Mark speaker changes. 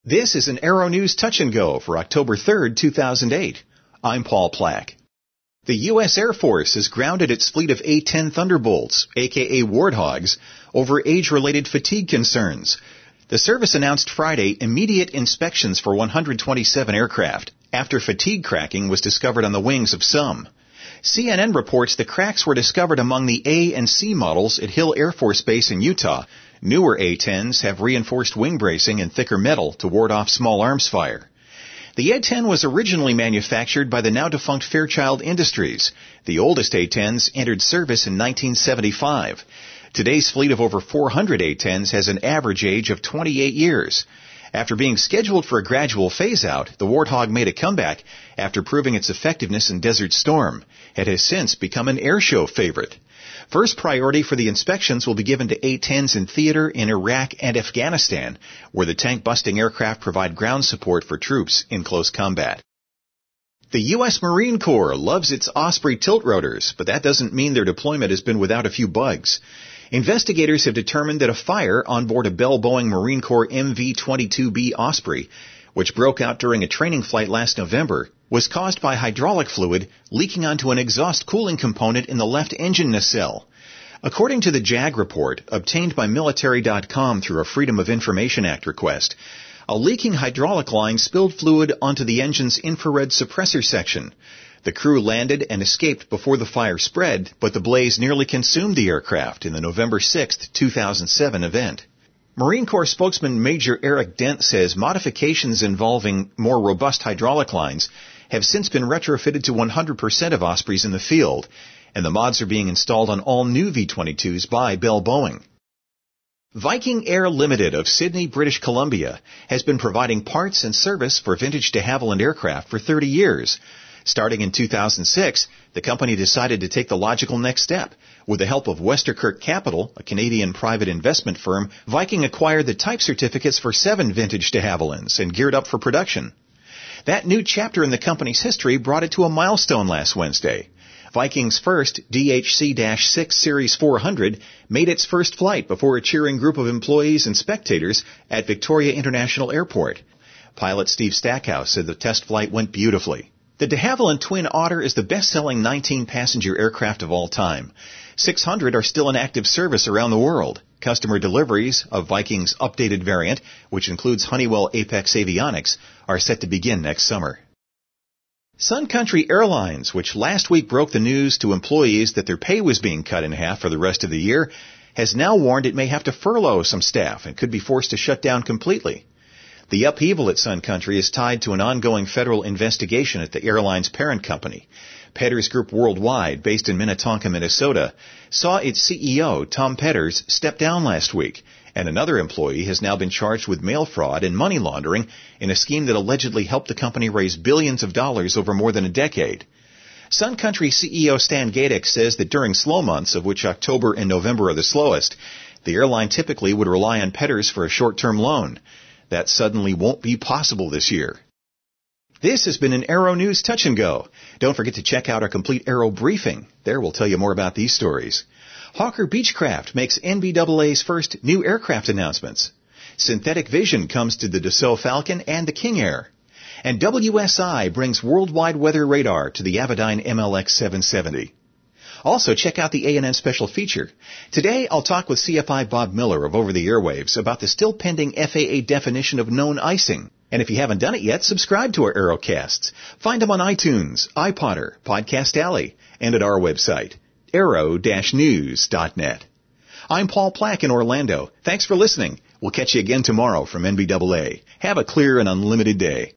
Speaker 1: This is an Aero News Touch and Go for October 3rd, 2008. I'm Paul Plack. The U.S. Air Force has grounded its fleet of A-10 Thunderbolts, aka Warthogs, over age-related fatigue concerns. The service announced Friday immediate inspections for 127 aircraft after fatigue cracking was discovered on the wings of some. CNN reports the cracks were discovered among the A and C models at Hill Air Force Base in Utah. Newer A-10s have reinforced wing bracing and thicker metal to ward off small arms fire. The A-10 was originally manufactured by the now-defunct Fairchild Industries. The oldest A-10s entered service in 1975. Today's fleet of over 400 A-10s has an average age of 28 years. After being scheduled for a gradual phase-out, the Warthog made a comeback after proving its effectiveness in Desert Storm. It has since become an airshow favorite. First priority for the inspections will be given to A-10s in theater in Iraq and Afghanistan, where the tank-busting aircraft provide ground support for troops in close combat. The U.S. Marine Corps loves its Osprey tilt rotors, but that doesn't mean their deployment has been without a few bugs. Investigators have determined that a fire on board a Bell Boeing Marine Corps MV-22B Osprey, which broke out during a training flight last November, was caused by hydraulic fluid leaking onto an exhaust cooling component in the left engine nacelle. According to the JAG report, obtained by Military.com through a Freedom of Information Act request, a leaking hydraulic line spilled fluid onto the engine's infrared suppressor section. The crew landed and escaped before the fire spread, but the blaze nearly consumed the aircraft in the November 6, 2007 event. Marine Corps spokesman Major Eric Dent says modifications involving more robust hydraulic lines have since been retrofitted to 100% of Ospreys in the field, and the mods are being installed on all new V-22s by Bell Boeing. Viking Air Limited of Sydney, British Columbia, has been providing parts and service for vintage de Havilland aircraft for 30 years. Starting in 2006, the company decided to take the logical next step. With the help of Westerkirk Capital, a Canadian private investment firm, Viking acquired the type certificates for 7 vintage de Havillands and geared up for production. That new chapter in the company's history brought it to a milestone last Wednesday. Viking's first DHC-6 Series 400 made its first flight before a cheering group of employees and spectators at Victoria International Airport. Pilot Steve Stackhouse said the test flight went beautifully. The de Havilland Twin Otter is the best-selling 19-passenger aircraft of all time. 600 are still in active service around the world. Customer deliveries of Viking's updated variant, which includes Honeywell Apex Avionics, are set to begin next summer. Sun Country Airlines, which last week broke the news to employees that their pay was being cut in half for the rest of the year, has now warned it may have to furlough some staff and could be forced to shut down completely. The upheaval at Sun Country is tied to an ongoing federal investigation at the airline's parent company. Petters Group Worldwide, based in Minnetonka, Minnesota, saw its CEO, Tom Petters, step down last week, and another employee has now been charged with mail fraud and money laundering in a scheme that allegedly helped the company raise billions of dollars over more than a decade. Sun Country CEO Stan Gaedick says that during slow months, of which October and November are the slowest, the airline typically would rely on Petters for a short-term loan. That suddenly won't be possible this year. This has been an Aero News Touch and Go. Don't forget to check out our complete Aero briefing. There we'll tell you more about these stories. Hawker Beechcraft makes NBAA's first new aircraft announcements. Synthetic vision comes to the Dassault Falcon and the King Air. And WSI brings worldwide weather radar to the Avidyne MLX 770. Also, check out the A&N special feature. Today, I'll talk with CFI Bob Miller of Over the Airwaves about the still pending FAA definition of known icing. And if you haven't done it yet, subscribe to our Aerocasts. Find them on iTunes, iPodder, Podcast Alley, and at our website, aero-news.net. I'm Paul Plack in Orlando. Thanks for listening. We'll catch you again tomorrow from NBAA. Have a clear and unlimited day.